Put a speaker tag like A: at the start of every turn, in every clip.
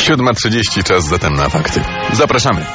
A: 7:30, czas zatem na fakty. Zapraszamy.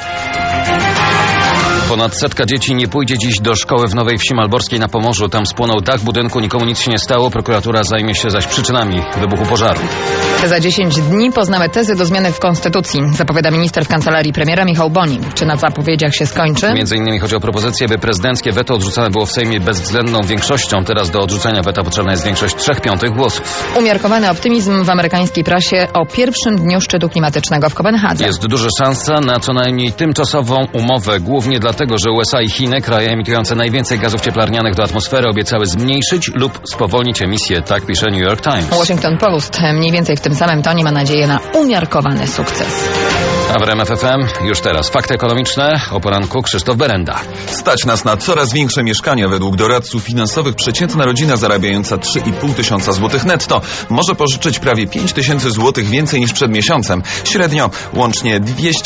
B: Ponad 100 dzieci nie pójdzie dziś do szkoły w Nowej Wsi Malborskiej na Pomorzu. Tam spłonął dach budynku, nikomu nic się nie stało. Prokuratura zajmie się zaś przyczynami wybuchu pożaru.
C: Za 10 dni poznamy tezy do zmiany w Konstytucji, zapowiada minister w kancelarii premiera Michał Boni. Czy na zapowiedziach się skończy?
B: Między innymi chodzi o propozycję, by prezydenckie weto odrzucane było w Sejmie bezwzględną większością. Teraz do odrzucenia weta potrzebna jest większość 3/5 głosów.
C: Umiarkowany optymizm w amerykańskiej prasie o pierwszym dniu szczytu klimatycznego w Kopenhadze.
B: Jest duża szansa na co najmniej tymczasową umowę, głównie dlatego, że USA i Chiny, kraje emitujące najwięcej gazów cieplarnianych do atmosfery, obiecały zmniejszyć lub spowolnić emisję, tak pisze New York Times.
C: Washington Post mniej więcej w tym samym tonie ma nadzieję na umiarkowany sukces.
B: A w RMF FM już teraz fakty ekonomiczne. O poranku Krzysztof Berenda.
A: Stać nas na coraz większe mieszkania. Według doradców finansowych przeciętna rodzina zarabiająca 3,5 tysiąca złotych netto może pożyczyć prawie 5 tysięcy złotych więcej niż przed miesiącem. Średnio łącznie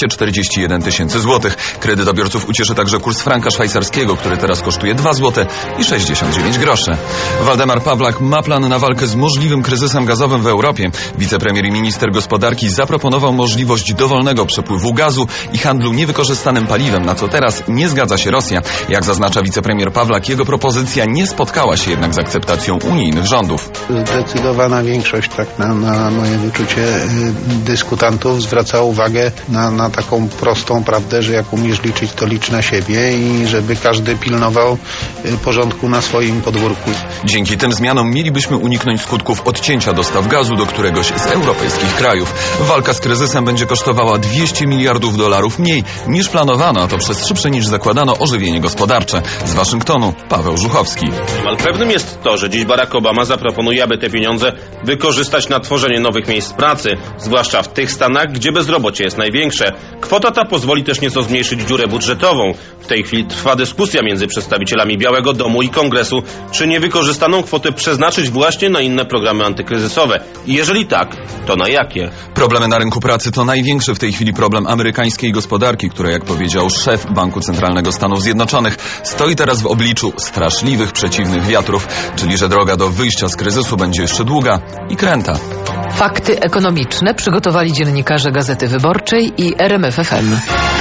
A: 241 tysięcy złotych. Kredytobiorców ucieszy także kurs franka szwajcarskiego, który teraz kosztuje 2 zł i 69 groszy. Waldemar Pawlak ma plan na walkę z możliwym kryzysem gazowym w Europie. Wicepremier i minister gospodarki zaproponował możliwość dowolnego przepływu gazu i handlu niewykorzystanym paliwem, na co teraz nie zgadza się Rosja. Jak zaznacza wicepremier Pawlak, jego propozycja nie spotkała się jednak z akceptacją unijnych rządów.
D: Zdecydowana większość, tak na moje wyczucie, dyskutantów zwraca uwagę na taką prostą prawdę, że jak umiesz liczyć, to licz na siebie i żeby każdy pilnował porządku na swoim podwórku.
A: Dzięki tym zmianom mielibyśmy uniknąć skutków odcięcia dostaw gazu do któregoś z europejskich krajów. Walka z kryzysem będzie kosztowała $200 miliardów mniej niż planowano, a to przez szybsze niż zakładano ożywienie gospodarcze. Z Waszyngtonu Paweł Żuchowski.
E: Niemal pewnym jest to, że dziś Barack Obama zaproponuje, aby te pieniądze wykorzystać na tworzenie nowych miejsc pracy, zwłaszcza w tych stanach, gdzie bezrobocie jest największe. Kwota ta pozwoli też nieco zmniejszyć dziurę budżetową. W tej chwili trwa dyskusja między przedstawicielami Białego Domu i Kongresu, czy niewykorzystaną kwotę przeznaczyć właśnie na inne programy antykryzysowe. I jeżeli tak, to na jakie?
A: Problemy na rynku pracy to największy w tej chwili problem amerykańskiej gospodarki, która, jak powiedział szef Banku Centralnego Stanów Zjednoczonych, stoi teraz w obliczu straszliwych przeciwnych wiatrów, czyli że droga do wyjścia z kryzysu będzie jeszcze długa i kręta.
F: Fakty ekonomiczne przygotowali dziennikarze Gazety Wyborczej i RMF FM.